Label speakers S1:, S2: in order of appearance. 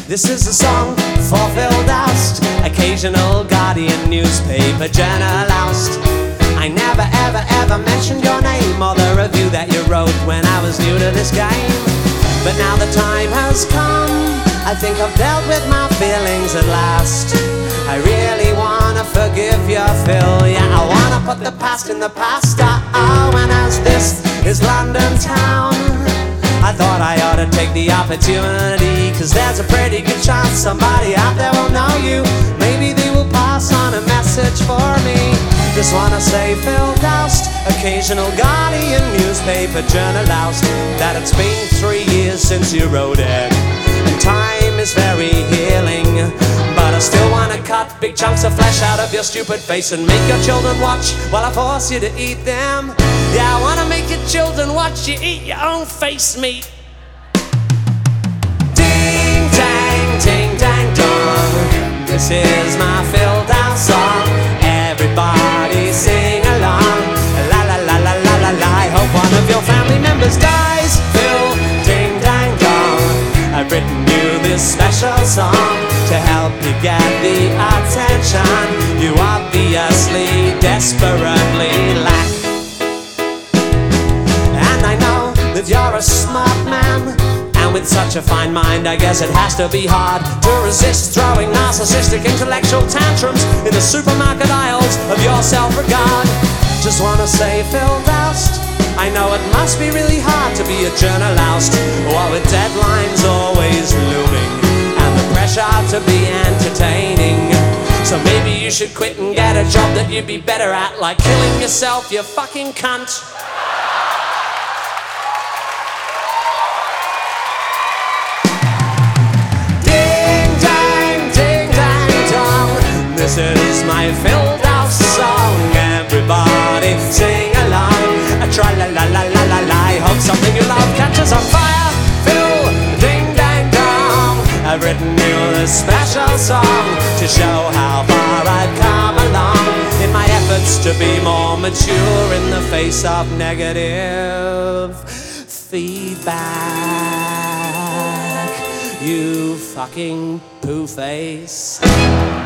S1: This is a song for Phil Doust, occasional Guardian newspaper journalist. I never ever ever mentioned your name or the review that you wrote when I was new to this game. But now the time has come, I think I've dealt with my feelings at last. I really wanna forgive you, Phil. Yeah, I wanna put the past in the past. And as this is London town, I thought I ought to take the opportunity, 'cause there's a pretty good chance somebody out there will know you. Maybe they will pass on a message for me. Just wanna say, Phil Doust, occasional Guardian newspaper journalist, that it's been 3 years since you wrote it, and time is very healing. But I still wanna cut big chunks of flesh out of your stupid face and make your children watch while I force you to eat them. Yeah, I wanna make your children watch you eat your own face meat. Ding dang, ding dang dong, this is my Phil Doust song. Everybody sing along, la la la la la la la. I hope one of your family members dies, Phil, ding dang dong. I've written you this special song to help you get the attention you obviously desperately lack. And I know that you're a smart man, and with such a fine mind, I guess it has to be hard to resist throwing narcissistic intellectual tantrums in the supermarket aisles of your self-regard. Just wanna say, Phil Doust, I know it must be really hard to be a journalist, while with deadlines always looming and the pressure to be entertaining. So maybe you should quit and get a job that you'd be better at, like killing yourself, you fucking cunt. Ding dang, ding dang dong, this is my Phil Doust song. Everybody sing along, tra la la la la la la. I hope something you love catches on fire, Phil, ding dang dong. I've written you this special song to show how far I've come along in my efforts to be more mature in the face of negative feedback. You fucking poo face.